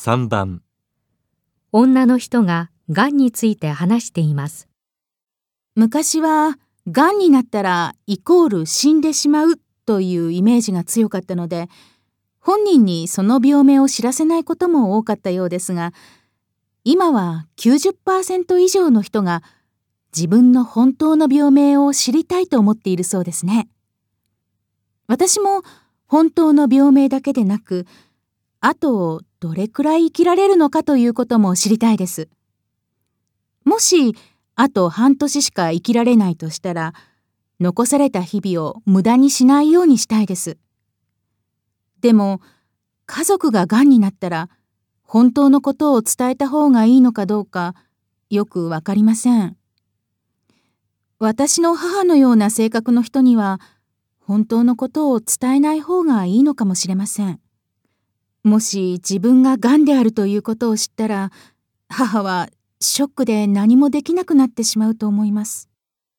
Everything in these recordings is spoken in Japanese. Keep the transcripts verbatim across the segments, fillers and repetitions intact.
さんばん、 女の人ががんについて話しています。 昔は、がんになったらイコール死んでしまうというイメージが強かったので、本人にその病名を知らせないことも多かったようですが、今は きゅうじゅっパーセント 以上の人が自分の本当の病名を知りたいと思っているそうですね。私も本当の病名だけでなく、あとどれくらい生きられるのかということも知りたいです。もし、あと半年しか生きられないとしたら、残された日々を無駄にしないようにしたいです。でも、家族ががんになったら、本当のことを伝えた方がいいのかどうか、よくわかりません。私の母のような性格の人には、本当のことを伝えない方がいいのかもしれません。もし自分ががんであるということを知ったら、母はショックで何もできなくなってしまうと思います。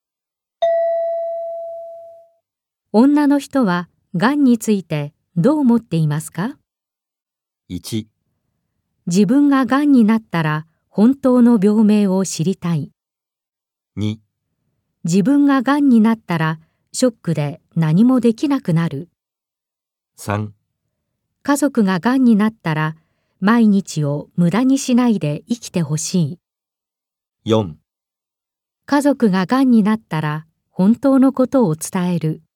女の人はがんについてどう思っていますか？ いち、 自分ががんになったら本当の病名を知りたい。 に、 自分ががんになったらショックで何もできなくなる。 さん、 家族ががんになったら毎日を無駄にしないで生きてほしい。 よん、 家族ががんになったら本当のことを伝える。